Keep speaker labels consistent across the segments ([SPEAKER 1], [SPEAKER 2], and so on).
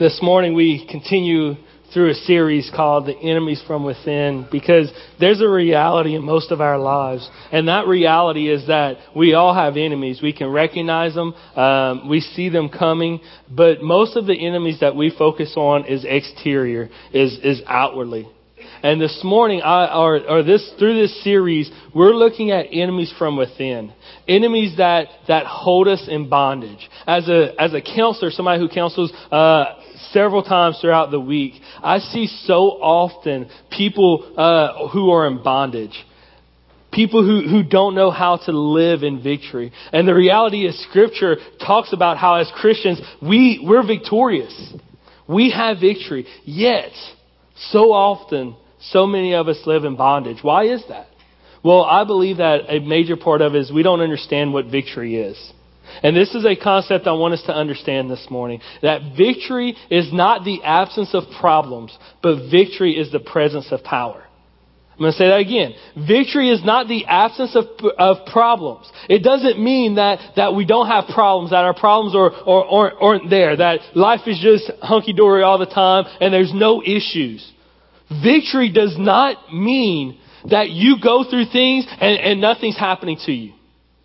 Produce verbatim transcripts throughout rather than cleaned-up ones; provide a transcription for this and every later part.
[SPEAKER 1] This morning we continue through a series called The Enemies from Within, because there's a reality in most of our lives. And that reality is that we all have enemies. We can recognize them. Um, we see them coming. But most of the enemies that we focus on is exterior, is, is outwardly. And this morning, I, or, or this through this series, we're looking at enemies from within, enemies that that hold us in bondage. As a as a counselor, somebody who counsels uh, several times throughout the week, I see so often people uh, who are in bondage, people who who don't know how to live in victory. And the reality is, Scripture talks about how as Christians we we're victorious, we have victory. Yet, so often, so many of us live in bondage. Why is that? Well, I believe that a major part of it is we don't understand what victory is. And this is a concept I want us to understand this morning. That victory is not the absence of problems, but victory is the presence of power. I'm going to say that again. Victory is not the absence of of problems. It doesn't mean that, that we don't have problems, that our problems are, are, aren't, aren't there, that life is just hunky-dory all the time and there's no issues. Victory does not mean that you go through things and, and nothing's happening to you.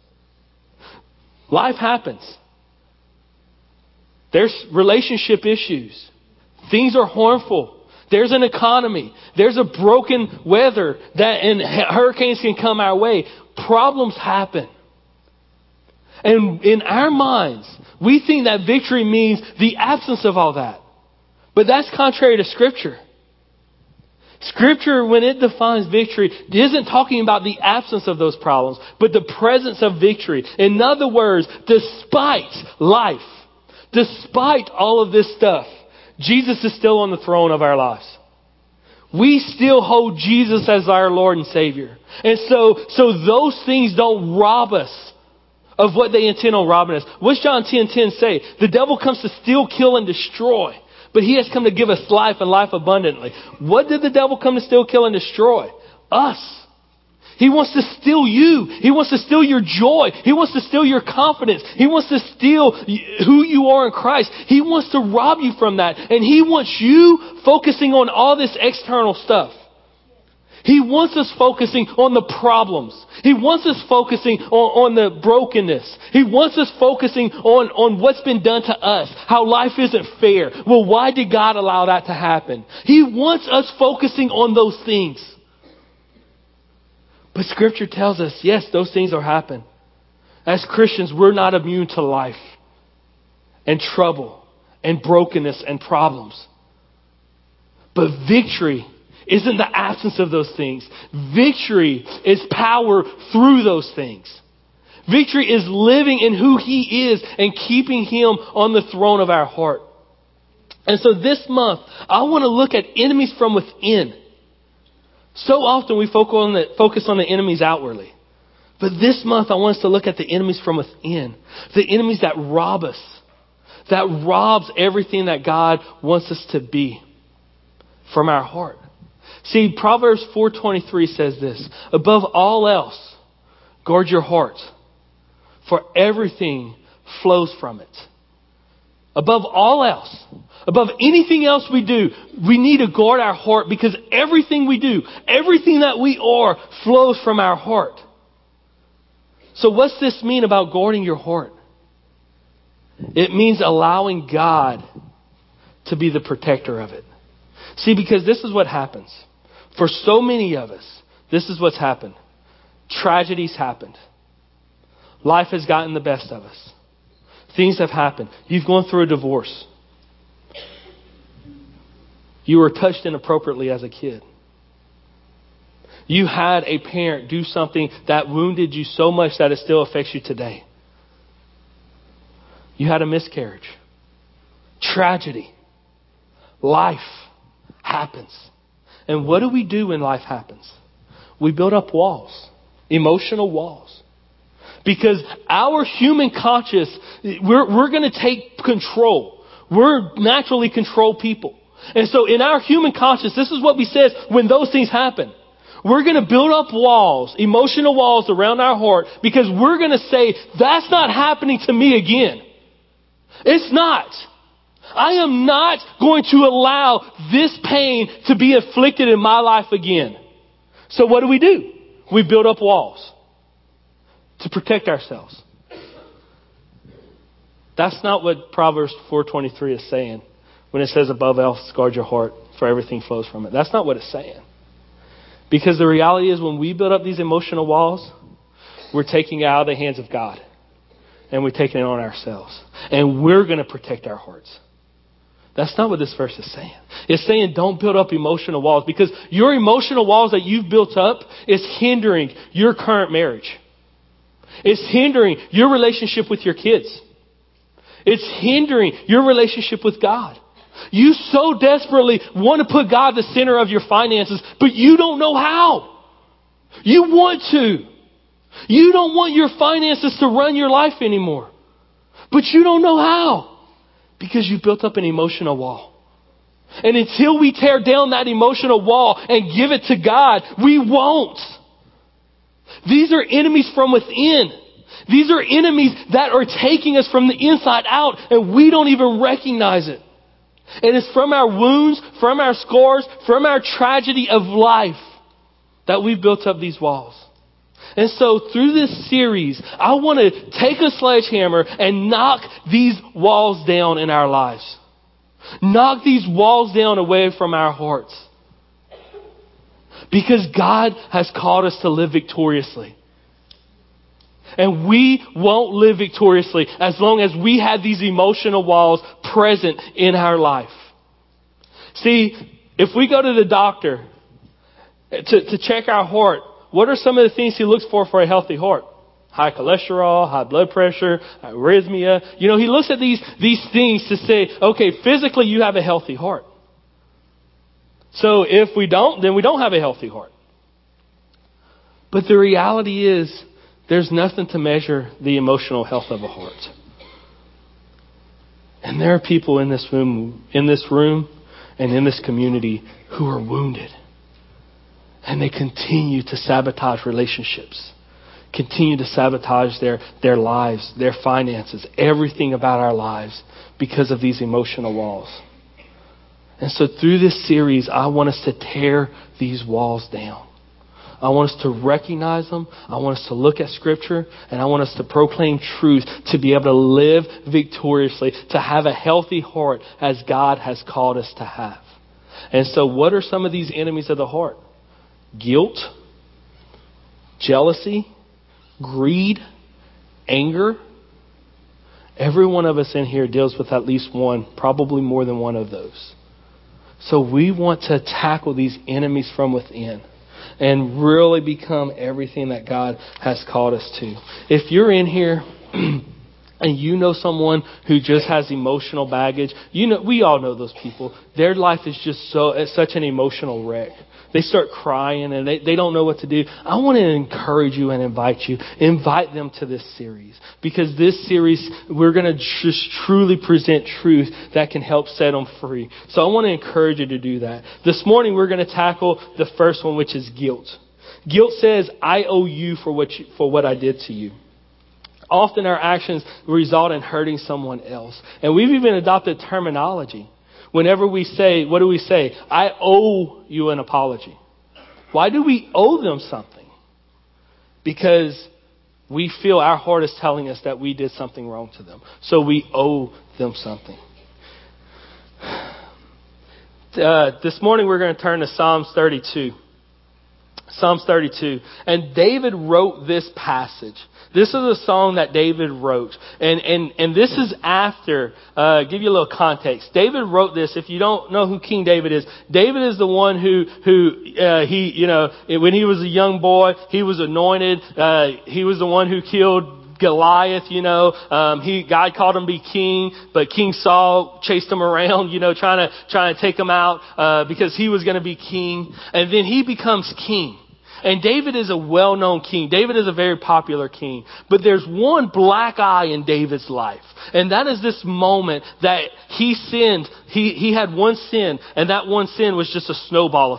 [SPEAKER 1] Life happens. There's relationship issues. Things are harmful. There's an economy. There's a broken weather that and hurricanes can come our way. Problems happen. And in our minds, we think that victory means the absence of all that. But that's contrary to Scripture. Scripture, when it defines victory, isn't talking about the absence of those problems, but the presence of victory. In other words, despite life, despite all of this stuff, Jesus is still on the throne of our lives. We still hold Jesus as our Lord and Savior. And so, so those things don't rob us of what they intend on robbing us. What's John ten ten say? The devil comes to steal, kill, and destroy. But he has come to give us life and life abundantly. What did the devil come to steal, kill, and destroy? Us. He wants to steal you. He wants to steal your joy. He wants to steal your confidence. He wants to steal who you are in Christ. He wants to rob you from that. And he wants you focusing on all this external stuff. He wants us focusing on the problems. He wants us focusing on, on the brokenness. He wants us focusing on, on what's been done to us, how life isn't fair. Well, why did God allow that to happen? He wants us focusing on those things. But Scripture tells us, yes, those things are happening. As Christians, we're not immune to life and trouble and brokenness and problems. But victory isn't the absence of those things. Victory is power through those things. Victory is living in who He is and keeping Him on the throne of our heart. And so this month, I want to look at enemies from within. So often we focus on the, focus on the enemies outwardly. But this month, I want us to look at the enemies from within. The enemies that rob us. That robs everything that God wants us to be from our heart. See, Proverbs four twenty-three says this: above all else, guard your heart, for everything flows from it. Above all else, above anything else we do, we need to guard our heart, because everything we do, everything that we are, flows from our heart. So what's this mean about guarding your heart? It means allowing God to be the protector of it. See, because this is what happens. For so many of us, this is what's happened. Tragedies happened. Life has gotten the best of us. Things have happened. You've gone through a divorce. You were touched inappropriately as a kid. You had a parent do something that wounded you so much that it still affects you today. You had a miscarriage. Tragedy. Life happens. And what do we do when life happens? We build up walls, emotional walls. Because our human conscious, we're, we're going to take control. We're naturally control people. And so in our human conscious, this is what we said when those things happen. We're going to build up walls, emotional walls around our heart, because we're going to say, that's not happening to me again. It's not. I am not going to allow this pain to be afflicted in my life again. So what do we do? We build up walls to protect ourselves. That's not what Proverbs four twenty-three is saying when it says above else guard your heart, for everything flows from it. That's not what it's saying. Because the reality is when we build up these emotional walls, we're taking it out of the hands of God. And we're taking it on ourselves. And we're going to protect our hearts. That's not what this verse is saying. It's saying don't build up emotional walls, because your emotional walls that you've built up is hindering your current marriage. It's hindering your relationship with your kids. It's hindering your relationship with God. You so desperately want to put God the center of your finances, but you don't know how. You want to. You don't want your finances to run your life anymore, but you don't know how. Because you built up an emotional wall. And until we tear down that emotional wall and give it to God, we won't. These are enemies from within. These are enemies that are taking us from the inside out, and we don't even recognize it. And it's from our wounds, from our scars, from our tragedy of life that we've built up these walls. And so through this series, I want to take a sledgehammer and knock these walls down in our lives. Knock these walls down away from our hearts. Because God has called us to live victoriously. And we won't live victoriously as long as we have these emotional walls present in our life. See, if we go to the doctor to, to check our heart, what are some of the things he looks for for a healthy heart? High cholesterol, high blood pressure, arrhythmia. You know, he looks at these, these things to say, okay, physically you have a healthy heart. So if we don't, then we don't have a healthy heart. But the reality is, there's nothing to measure the emotional health of a heart. And there are people in this room, in this room and in this community who are wounded. And they continue to sabotage relationships, continue to sabotage their, their lives, their finances, everything about our lives because of these emotional walls. And so through this series, I want us to tear these walls down. I want us to recognize them. I want us to look at Scripture, and I want us to proclaim truth to be able to live victoriously, to have a healthy heart as God has called us to have. And so what are some of these enemies of the heart? Guilt, jealousy, greed, anger. Every one of us in here deals with at least one, probably more than one of those. So we want to tackle these enemies from within and really become everything that God has called us to. If you're in here and you know someone who just has emotional baggage, you know, we all know those people. Their life is just so, it's such an emotional wreck. They start crying and they, they don't know what to do. I want to encourage you and invite you. Invite them to this series. Because this series, we're going to just truly present truth that can help set them free. So I want to encourage you to do that. This morning, we're going to tackle the first one, which is guilt. Guilt says, I owe you for what you, for what I did to you. Often our actions result in hurting someone else. And we've even adopted terminology. Whenever we say, what do we say? I owe you an apology. Why do we owe them something? Because we feel our heart is telling us that we did something wrong to them. So we owe them something. Uh, this morning we're going to turn to Psalms thirty-two. Psalms thirty-two. And David wrote this passage. This is a song that David wrote. And and, and this is after, uh, give you a little context. David wrote this. If you don't know who King David is, David is the one who, who uh, he, you know, when he was a young boy, he was anointed. Uh, he was the one who killed Goliath, you know, um, he, God called him to be king, but King Saul chased him around, you know, trying to, trying to take him out, uh, because he was going to be king. And then he becomes king. And David is a well-known king. David is a very popular king. But there's one black eye in David's life. And that is this moment that he sinned. He, he had one sin, and that one sin was just a snowball effect.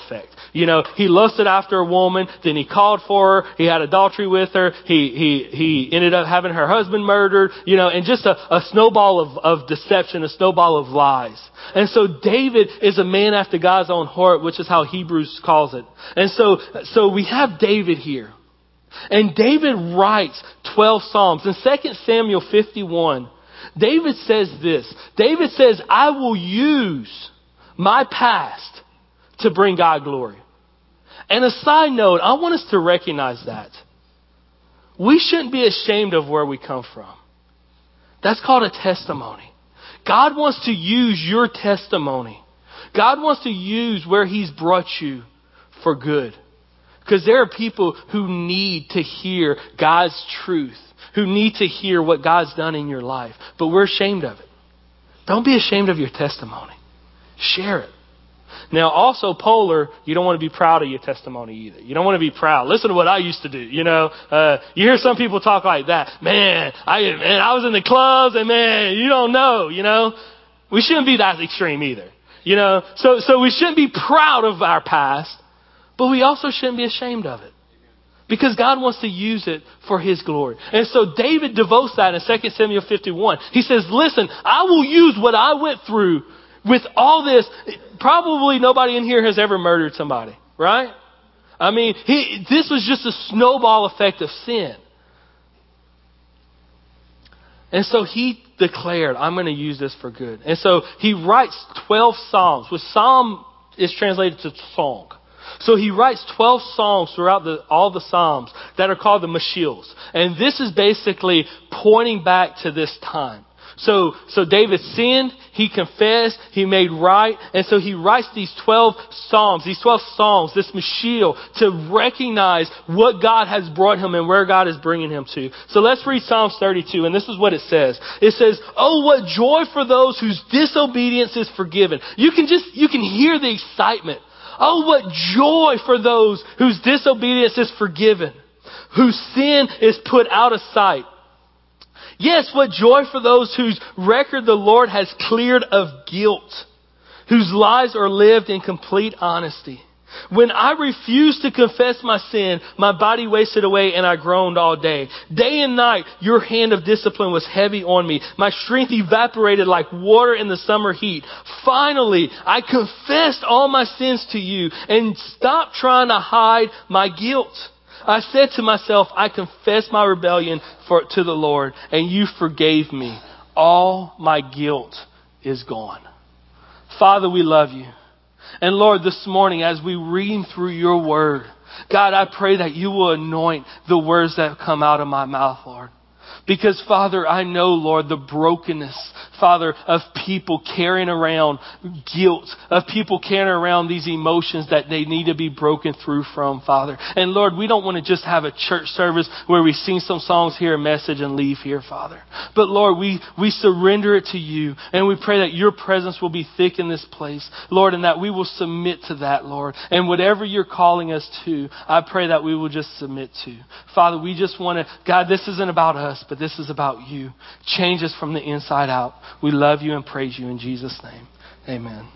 [SPEAKER 1] You know, he lusted after a woman, then he called for her, he had adultery with her, he he he ended up having her husband murdered, you know, and just a, a snowball of, of deception, a snowball of lies. And so David is a man after God's own heart, which is how Hebrews calls it. And so so we have David here. And David writes twelve Psalms. In Second Samuel fifty-one, David says this. David says, I will use my past to bring God glory. And a side note, I want us to recognize that. We shouldn't be ashamed of where we come from. That's called a testimony. God wants to use your testimony. God wants to use where He's brought you for good. Because there are people who need to hear God's truth, who need to hear what God's done in your life. But we're ashamed of it. Don't be ashamed of your testimony. Share it. Now, also, Polar, you don't want to be proud of your testimony either. You don't want to be proud. Listen to what I used to do. You know, uh, you hear some people talk like that. Man, I, man, I was in the clubs and man, you don't know, you know. We shouldn't be that extreme either. You know, so, so we shouldn't be proud of our past. But we also shouldn't be ashamed of it. Because God wants to use it for His glory. And so David devotes that in Second Samuel fifty-one. He says, listen, I will use what I went through with all this. Probably nobody in here has ever murdered somebody, right? I mean, he, this was just a snowball effect of sin. And so he declared, I'm going to use this for good. And so he writes twelve Psalms, which Psalm is translated to song. So he writes twelve songs throughout the, all the Psalms that are called the Mashils. And this is basically pointing back to this time. So, so David sinned, he confessed, he made right. And so he writes these twelve Psalms, these twelve songs, this Mashil, to recognize what God has brought him and where God is bringing him to. So let's read Psalms thirty-two. And this is what it says. It says, oh, what joy for those whose disobedience is forgiven. You can just, you can hear the excitement. Oh, what joy for those whose disobedience is forgiven, whose sin is put out of sight. Yes, what joy for those whose record the Lord has cleared of guilt, whose lives are lived in complete honesty. When I refused to confess my sin, my body wasted away and I groaned all day. Day and night, your hand of discipline was heavy on me. My strength evaporated like water in the summer heat. Finally, I confessed all my sins to you and stopped trying to hide my guilt. I said to myself, I confess my rebellion for, to the Lord, and you forgave me. All my guilt is gone. Father, we love you. And Lord, this morning, as we read through your word, God, I pray that you will anoint the words that come out of my mouth, Lord. Because, Father, I know, Lord, the brokenness, Father, of people carrying around guilt, of people carrying around these emotions that they need to be broken through from, Father. And, Lord, we don't want to just have a church service where we sing some songs, hear a message, and leave here, Father. But, Lord, we, we surrender it to you, and we pray that your presence will be thick in this place, Lord, and that we will submit to that, Lord. And whatever you're calling us to, I pray that we will just submit to. Father, we just want to, God, this isn't about us, but this is about you. Change us from the inside out. We love you and praise you in Jesus' name. Amen.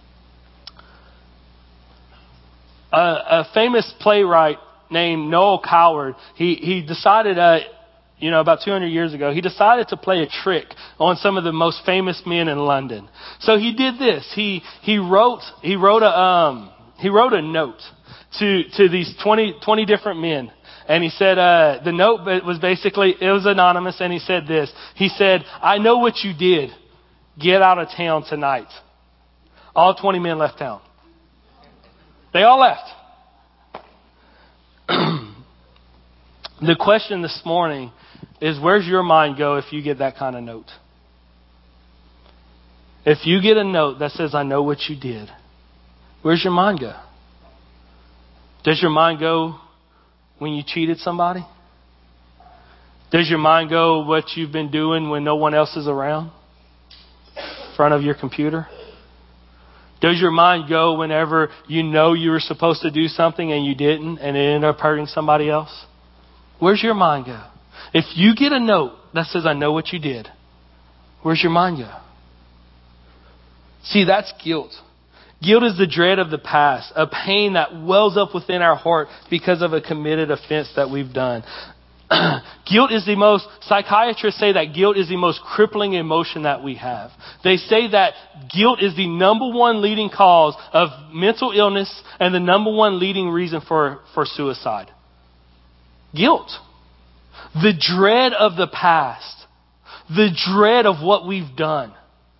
[SPEAKER 1] A, a famous playwright named Noel Coward, he, he decided, uh, you know, about two hundred years ago, he decided to play a trick on some of the most famous men in London. So he did this. He, he wrote, he wrote a, um, he wrote a note to, to these twenty, twenty different men. And he said, uh, the note was basically, it was anonymous, and he said this. He said, I know what you did. Get out of town tonight. All twenty men left town. They all left. The question this morning is, where's your mind go if you get that kind of note? If you get a note that says, I know what you did, where's your mind go? Does your mind go when you cheated somebody? Does your mind go what you've been doing when no one else is around? In front of your computer? Does your mind go whenever you know you were supposed to do something and you didn't and it ended up hurting somebody else? Where's your mind go? If you get a note that says, I know what you did, where's your mind go? See, that's guilt. Guilt is the dread of the past, a pain that wells up within our heart because of a committed offense that we've done. Guilt is the most, psychiatrists say that guilt is the most crippling emotion that we have. They say that guilt is the number one leading cause of mental illness and the number one leading reason for, for suicide. Guilt. The dread of the past. The dread of what we've done.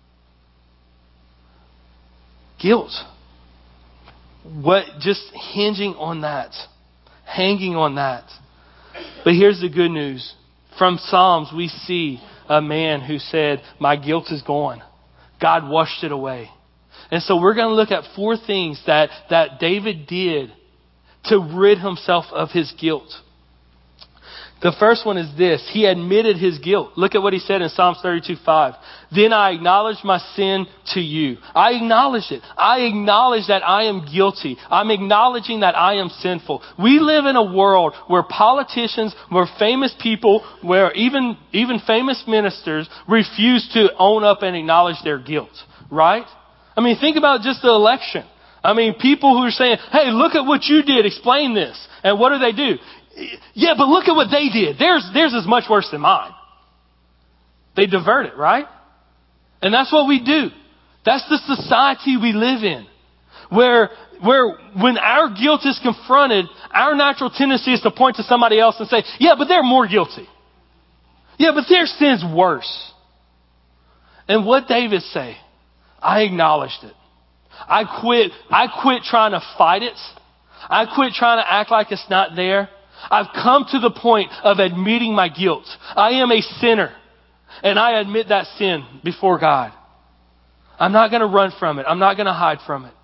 [SPEAKER 1] Guilt. What, just hinging on that. Hanging on that. But here's the good news. From Psalms, we see a man who said, my guilt is gone. God washed it away. And so we're going to look at four things that, that David did to rid himself of his guilt. The first one is this. He admitted his guilt. Look at what he said in Psalms thirty-two five. Then I acknowledged my sin to you. I acknowledge it. I acknowledge that I am guilty. I'm acknowledging that I am sinful. We live in a world where politicians, where famous people, where even, even famous ministers refuse to own up and acknowledge their guilt. Right? I mean, think about just the election. I mean, people who are saying, hey, look at what you did. Explain this. And what do they do? Yeah, but look at what they did. Theirs, theirs is much worse than mine. They divert it, right? And that's what we do. That's the society we live in. Where, where when our guilt is confronted, our natural tendency is to point to somebody else and say, yeah, but they're more guilty. Yeah, but their sin's worse. And what David say? I acknowledged it. I quit, I quit trying to fight it. I quit trying to act like it's not there. I've come to the point of admitting my guilt. I am a sinner. And I admit that sin before God. I'm not going to run from it. I'm not going to hide from it.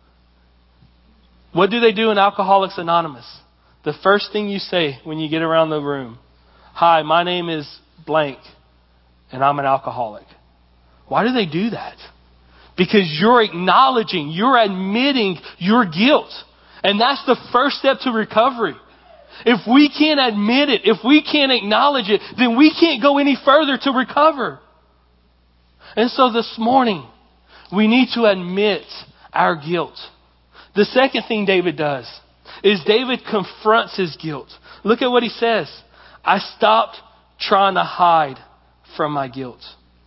[SPEAKER 1] What do they do in Alcoholics Anonymous? The first thing you say when you get around the room. Hi, my name is blank. And I'm an alcoholic. Why do they do that? Because you're acknowledging, you're admitting your guilt. And that's the first step to recovery. If we can't admit it, if we can't acknowledge it, then we can't go any further to recover. And so this morning, we need to admit our guilt. The second thing David does is David confronts his guilt. Look at what he says. I stopped trying to hide from my guilt.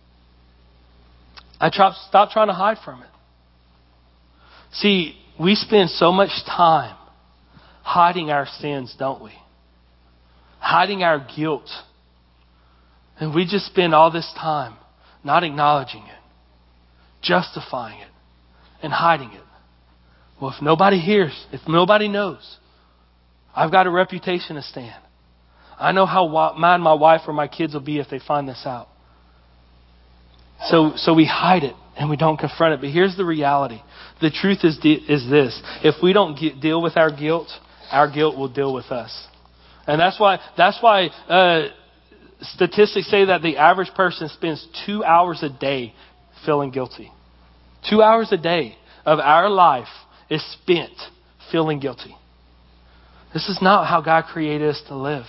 [SPEAKER 1] I stopped trying to hide from it. See, we spend so much time hiding our sins, don't we? Hiding our guilt. And we just spend all this time not acknowledging it, justifying it, and hiding it. Well, if nobody hears, if nobody knows, I've got a reputation to stand. I know how mad my wife or my kids will be if they find this out. So, so we hide it and we don't confront it. But here's the reality. The truth is, is this. If we don't get, deal with our guilt, our guilt will deal with us. And that's why, that's why, uh, statistics say that the average person spends two hours a day feeling guilty. Two hours a day of our life is spent feeling guilty. This is not how God created us to live.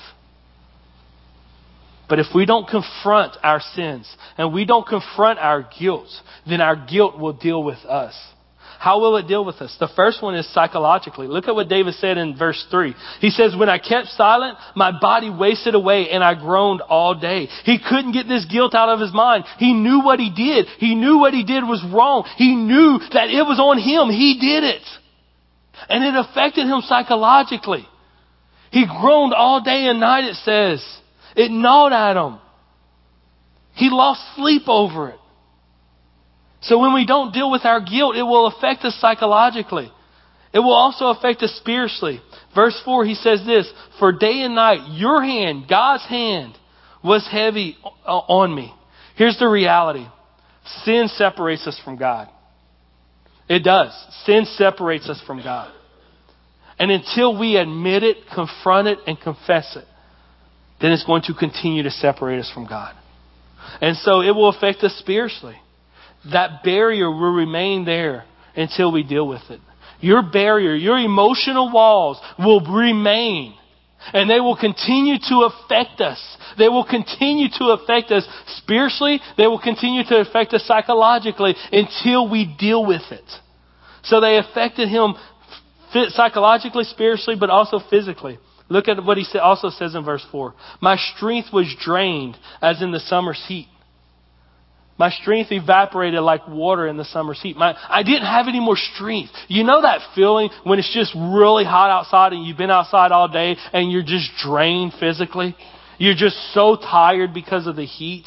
[SPEAKER 1] But if we don't confront our sins and we don't confront our guilt, then our guilt will deal with us. How will it deal with us? The first one is psychologically. Look at what David said in verse three. He says, when I kept silent, my body wasted away and I groaned all day. He couldn't get this guilt out of his mind. He knew what he did. He knew what he did was wrong. He knew that it was on him. He did it. And it affected him psychologically. He groaned all day and night, it says. It gnawed at him. He lost sleep over it. So when we don't deal with our guilt, it will affect us psychologically. It will also affect us spiritually. Verse four, he says this, for day and night, your hand, God's hand, was heavy on me. Here's the reality. Sin separates us from God. It does. Sin separates us from God. And until we admit it, confront it, and confess it, then it's going to continue to separate us from God. And so it will affect us spiritually. That barrier will remain there until we deal with it. Your barrier, your emotional walls will remain. And they will continue to affect us. They will continue to affect us spiritually. They will continue to affect us psychologically until we deal with it. So they affected him psychologically, spiritually, but also physically. Look at what he also says in verse four. My strength was drained as in the summer's heat. My strength evaporated like water in the summer's heat. My, I didn't have any more strength. You know that feeling when it's just really hot outside and you've been outside all day and you're just drained physically? You're just so tired because of the heat.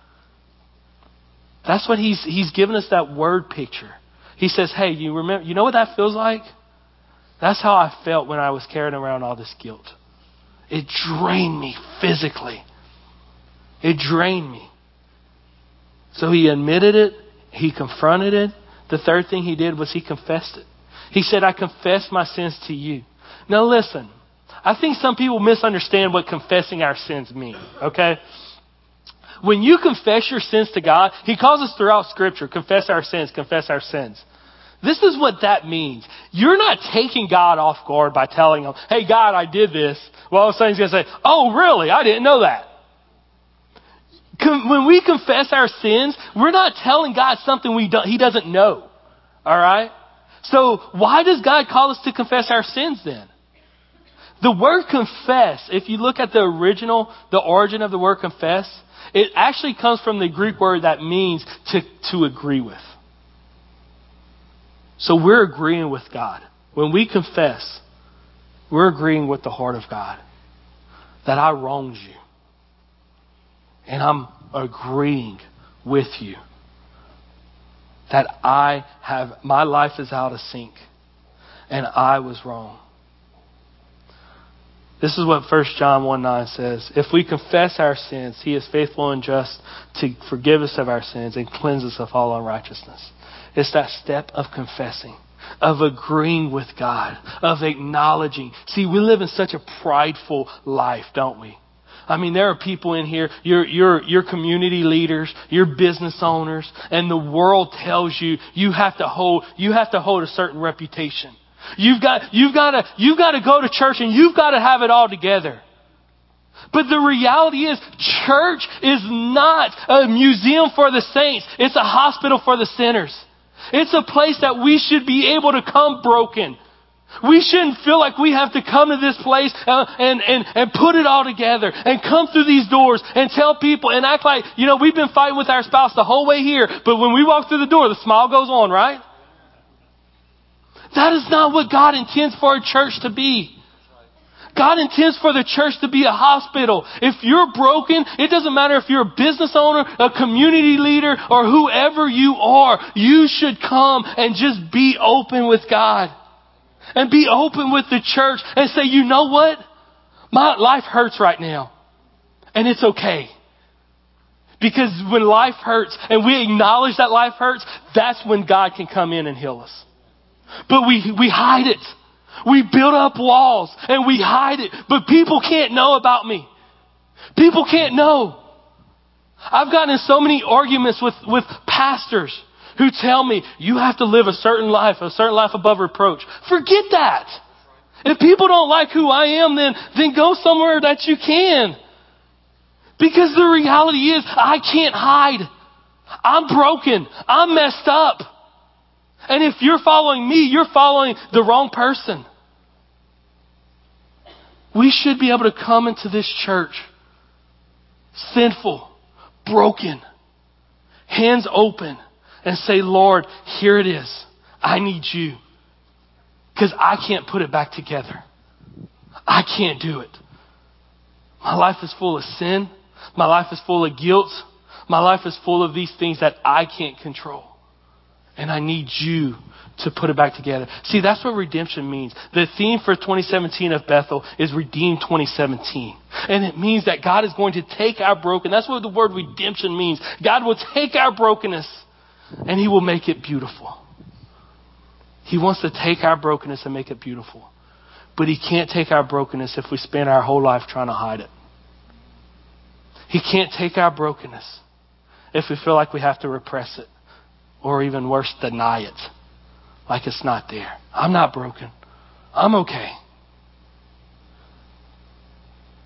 [SPEAKER 1] That's what he's he's given us, that word picture. He says, hey, you remember, you know what that feels like? That's how I felt when I was carrying around all this guilt. It drained me physically. It drained me. So he admitted it. He confronted it. The third thing he did was he confessed it. He said, I confess my sins to you. Now listen, I think some people misunderstand what confessing our sins mean. Okay? When you confess your sins to God, he calls us throughout Scripture, confess our sins, confess our sins. This is what that means. You're not taking God off guard by telling him, hey, God, I did this. Well, all of a sudden he's going to say, oh, really? I didn't know that. When we confess our sins, we're not telling God something we don't, he doesn't know. All right? So why does God call us to confess our sins then? The word confess, if you look at the original, the origin of the word confess, it actually comes from the Greek word that means to, to agree with. So we're agreeing with God. When we confess, we're agreeing with the heart of God that I wronged you. And I'm agreeing with you that I have, my life is out of sync and I was wrong. This is what First John one nine says. If we confess our sins, he is faithful and just to forgive us of our sins and cleanse us of all unrighteousness. It's that step of confessing, of agreeing with God, of acknowledging. See, we live in such a prideful life, don't we? I mean, there are people in here, you're, you're, you're community leaders, you're business owners, and the world tells you you have to hold, you have to hold a certain reputation. You've got, you've got to, you've got to go to church and you've got to have it all together. But the reality is, church is not a museum for the saints. It's a hospital for the sinners. It's a place that we should be able to come broken. We shouldn't feel like we have to come to this place uh, and, and, and put it all together and come through these doors and tell people and act like, you know, we've been fighting with our spouse the whole way here, but when we walk through the door, the smile goes on, right? That is not what God intends for a church to be. God intends for the church to be a hospital. If you're broken, it doesn't matter if you're a business owner, a community leader, or whoever you are, you should come and just be open with God. And be open with the church and say, you know what? My life hurts right now. And it's okay. Because when life hurts and we acknowledge that life hurts, that's when God can come in and heal us. But we, we hide it. We build up walls and we hide it. But people can't know about me. People can't know. I've gotten in so many arguments with, with pastors who tell me, you have to live a certain life, a certain life above reproach. Forget that. If people don't like who I am, then, then go somewhere that you can. Because the reality is, I can't hide. I'm broken. I'm messed up. And if you're following me, you're following the wrong person. We should be able to come into this church sinful, broken, hands open, and say, Lord, here it is. I need you. Because I can't put it back together. I can't do it. My life is full of sin. My life is full of guilt. My life is full of these things that I can't control. And I need you to put it back together. See, that's what redemption means. The theme for twenty seventeen of Bethel is Redeem twenty seventeen. And it means that God is going to take our broken. That's what the word redemption means. God will take our brokenness and He will make it beautiful. He wants to take our brokenness and make it beautiful. But He can't take our brokenness if we spend our whole life trying to hide it. He can't take our brokenness if we feel like we have to repress it. Or even worse, deny it. Like it's not there. I'm not broken. I'm okay.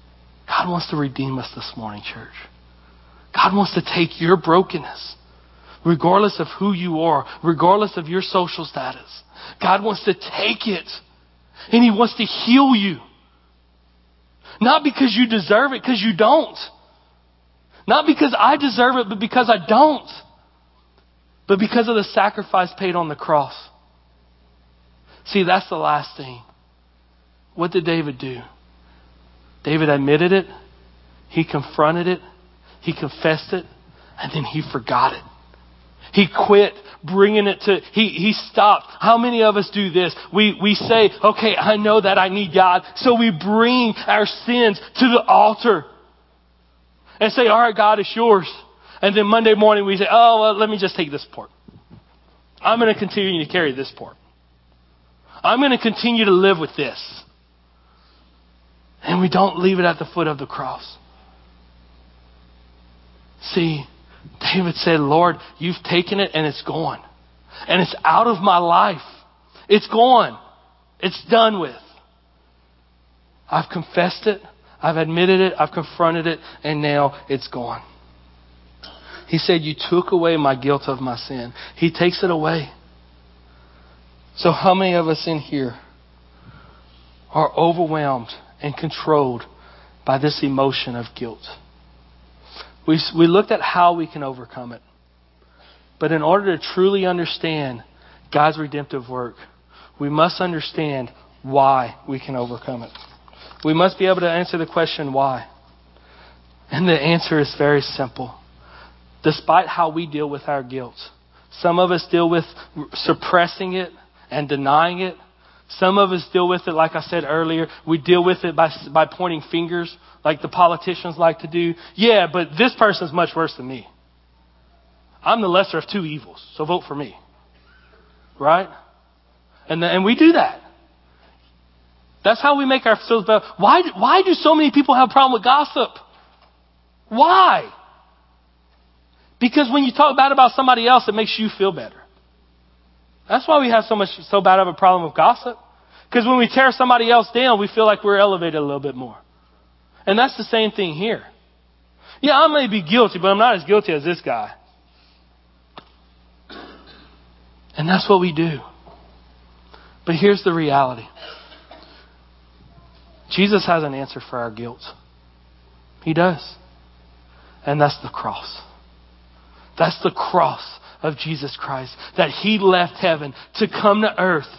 [SPEAKER 1] God wants to redeem us this morning, church. God wants to take your brokenness regardless of who you are, regardless of your social status. God wants to take it and He wants to heal you. Not because you deserve it, because you don't. Not because I deserve it, but because I don't. But because of the sacrifice paid on the cross. See, that's the last thing. What did David do? David admitted it. He confronted it. He confessed it. And then he forgot it. He quit bringing it to, he, he stopped. How many of us do this? We, we say, okay, I know that I need God. So we bring our sins to the altar and say, all right, God, it's yours. And then Monday morning we say, oh, well, let me just take this part. I'm going to continue to carry this part. I'm going to continue to live with this. And we don't leave it at the foot of the cross. See, David said, Lord, you've taken it and it's gone. And it's out of my life. It's gone. It's done with. I've confessed it. I've admitted it. I've confronted it. And now it's gone. He said, you took away my guilt of my sin. He takes it away. So how many of us in here are overwhelmed and controlled by this emotion of guilt? We, we looked at how we can overcome it. But in order to truly understand God's redemptive work, we must understand why we can overcome it. We must be able to answer the question why. And the answer is very simple. Despite how we deal with our guilt, some of us deal with suppressing it and denying it. Some of us deal with it, like I said earlier, we deal with it by by pointing fingers, like the politicians like to do. Yeah, but this person's much worse than me. I'm the lesser of two evils, so vote for me. Right? And the, and we do that. That's how we make ourselves better. Why, why do so many people have a problem with gossip? Why? Because when you talk bad about somebody else, it makes you feel better. That's why we have so much, so bad of a problem with gossip. Because when we tear somebody else down, we feel like we're elevated a little bit more. And that's the same thing here. Yeah, I may be guilty, but I'm not as guilty as this guy. And that's what we do. But here's the reality. Jesus has an answer for our guilt. He does. And that's the cross. That's the cross of Jesus Christ. That He left heaven to come to earth.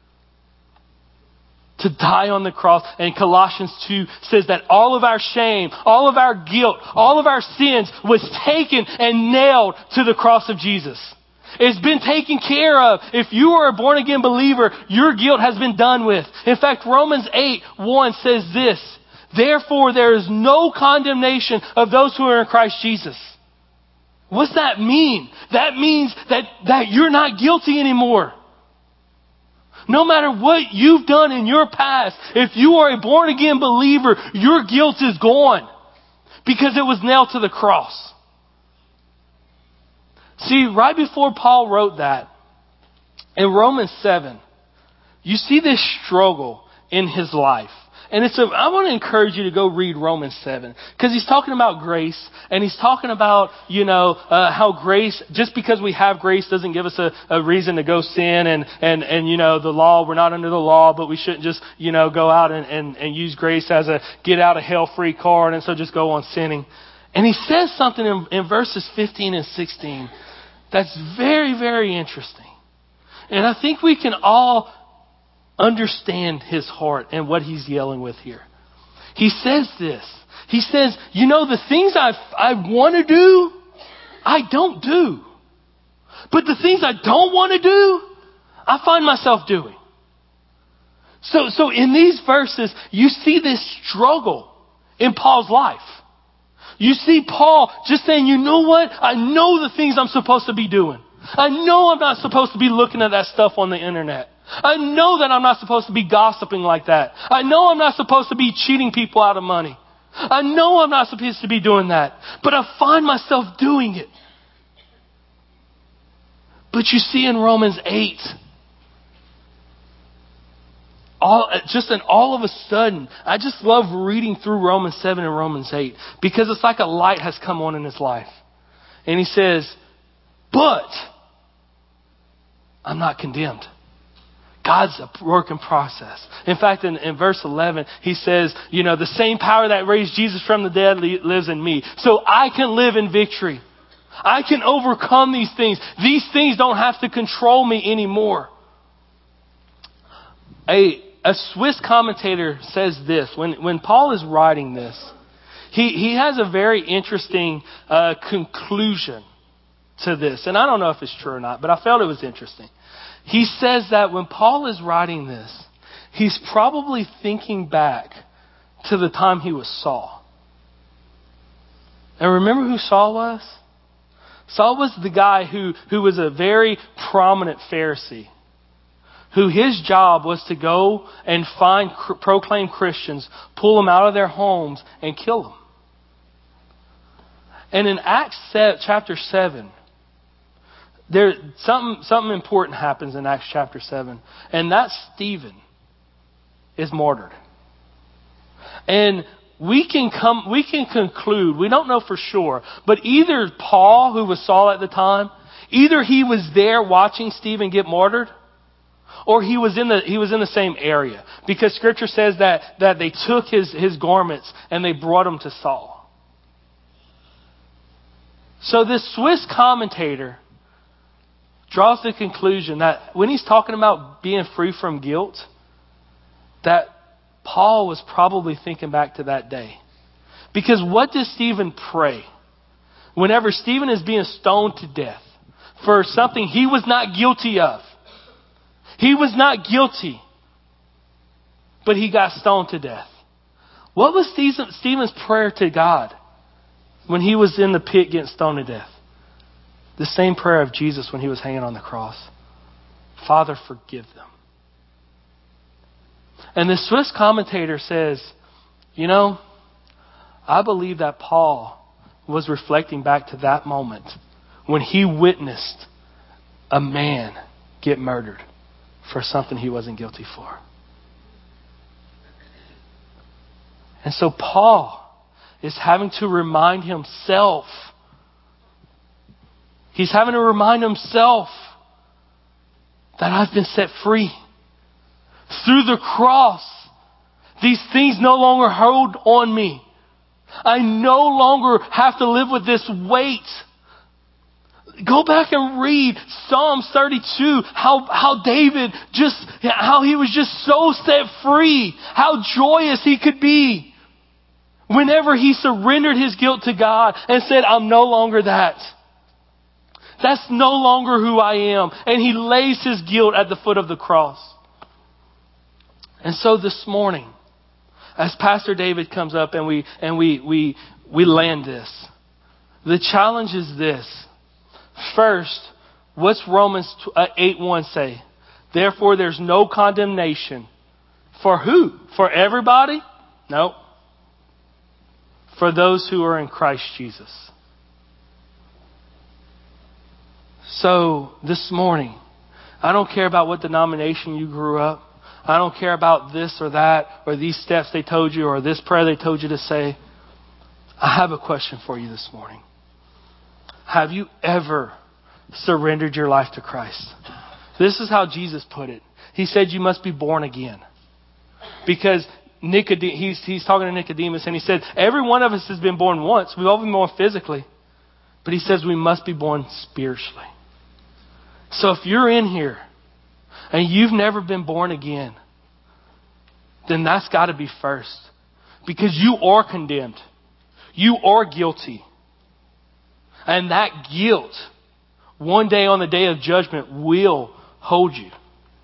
[SPEAKER 1] To die on the cross. And Colossians two says that all of our shame, all of our guilt, all of our sins was taken and nailed to the cross of Jesus. It's been taken care of. If you are a born again believer, your guilt has been done with. In fact, Romans eight one says this. Therefore, there is no condemnation of those who are in Christ Jesus. What's that mean? That means that, that you're not guilty anymore. No matter what you've done in your past, if you are a born again believer, your guilt is gone because it was nailed to the cross. See, right before Paul wrote that, in Romans seven, you see this struggle in his life. And it's a, I want to encourage you to go read Romans seven. Because he's talking about grace. And he's talking about, you know, uh, how grace, just because we have grace doesn't give us a, a reason to go sin. And, and, and, you know, the law, we're not under the law, but we shouldn't just, you know, go out and, and, and use grace as a get out of hell free card. And so just go on sinning. And he says something in, in verses fifteen and sixteen that's very, very interesting. And I think we can all understand his heart and what he's yelling with here. He says this. He says, you know, the things I I want to do, I don't do. But the things I don't want to do, I find myself doing. So, so in these verses, you see this struggle in Paul's life. You see Paul just saying, you know what? I know the things I'm supposed to be doing. I know I'm not supposed to be looking at that stuff on the internet. I know that I'm not supposed to be gossiping like that. I know I'm not supposed to be cheating people out of money. I know I'm not supposed to be doing that. But I find myself doing it. But you see in Romans eight, all just an all of a sudden, I just love reading through Romans seven and Romans eight because it's like a light has come on in his life. And he says, But I'm not condemned. God's a work in process. In fact, in, in verse eleven, he says, you know, the same power that raised Jesus from the dead li- lives in me. So I can live in victory. I can overcome these things. These things don't have to control me anymore. A, a Swiss commentator says this. When, when Paul is writing this, he, he has a very interesting uh, conclusion to this. And I don't know if it's true or not, but I felt it was interesting. He says that when Paul is writing this, he's probably thinking back to the time he was Saul. And remember who Saul was? Saul was the guy who, who was a very prominent Pharisee, who his job was to go and find cr- proclaimed Christians, pull them out of their homes, and kill them. And in Acts chapter seven, There, something, something important happens in Acts chapter seven. And that Stephen is martyred. And we can come, we can conclude, we don't know for sure, but either Paul, who was Saul at the time, either he was there watching Stephen get martyred, or he was in the, he was in the same area. Because scripture says that, that they took his, his garments and they brought them to Saul. So this Swiss commentator draws the conclusion that when he's talking about being free from guilt, that Paul was probably thinking back to that day. Because what does Stephen pray? Whenever Stephen is being stoned to death for something he was not guilty of. He was not guilty, but he got stoned to death. What was Stephen's prayer to God when he was in the pit getting stoned to death? The same prayer of Jesus when he was hanging on the cross. Father, forgive them. And the Swiss commentator says, you know, I believe that Paul was reflecting back to that moment when he witnessed a man get murdered for something he wasn't guilty for. And so Paul is having to remind himself He's having to remind himself that I've been set free. Through the cross, these things no longer hold on me. I no longer have to live with this weight. Go back and read Psalms thirty-two, how, how David just, how he was just so set free, how joyous he could be whenever he surrendered his guilt to God and said, I'm no longer that. That's no longer who I am. And he lays his guilt at the foot of the cross. And so this morning, as Pastor David comes up and we and we we we land this, the challenge is this. First, what's Romans eight one say? Therefore, there's no condemnation. For who? For everybody? No. For those who are in Christ Jesus. So this morning, I don't care about what denomination you grew up. I don't care about this or that or these steps they told you or this prayer they told you to say. I have a question for you this morning. Have you ever surrendered your life to Christ? This is how Jesus put it. He said you must be born again. Because Nicodemus, he's, he's talking to Nicodemus and he said, every one of us has been born once. We've all been born physically. But he says we must be born spiritually. So if you're in here and you've never been born again, then that's got to be first. Because you are condemned. You are guilty. And that guilt, one day on the day of judgment, will hold you.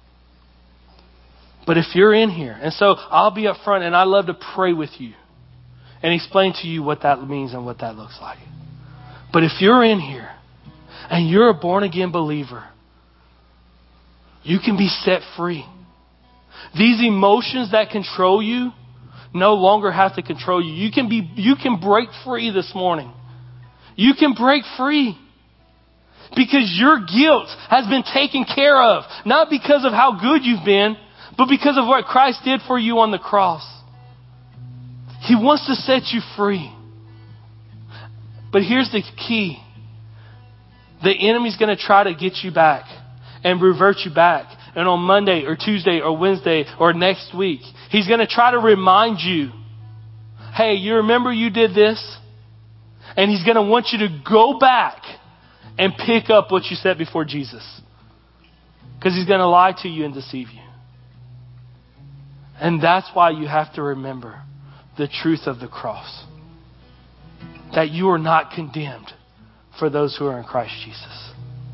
[SPEAKER 1] But if you're in here, and so I'll be up front and I love to pray with you and explain to you what that means and what that looks like. But if you're in here and you're a born again believer, you can be set free. These emotions that control you no longer have to control you. You can be, you can break free this morning. You can break free. Because your guilt has been taken care of. Not because of how good you've been, but because of what Christ did for you on the cross. He wants to set you free. But here's the key. The enemy's going to try to get you back and revert you back. And on Monday or Tuesday or Wednesday or next week, he's going to try to remind you, hey, you remember you did this? And he's going to want you to go back and pick up what you said before Jesus. Because he's going to lie to you and deceive you. And that's why you have to remember the truth of the cross. That you are not condemned for those who are in Christ Jesus.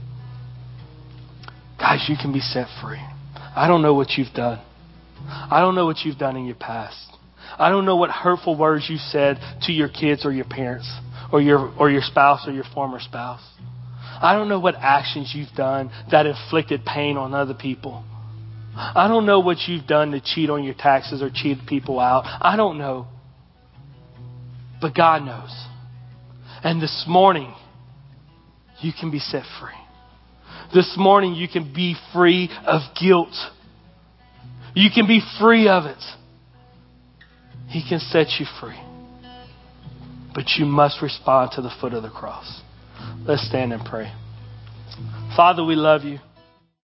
[SPEAKER 1] Guys, you can be set free. I don't know what you've done. I don't know what you've done in your past. I don't know what hurtful words you said to your kids or your parents or your or your spouse or your former spouse. I don't know what actions you've done that inflicted pain on other people. I don't know what you've done to cheat on your taxes or cheat people out. I don't know. But God knows. And this morning, you can be set free. This morning, you can be free of guilt. You can be free of it. He can set you free. But you must respond to the foot of the cross. Let's stand and pray. Father, we love you.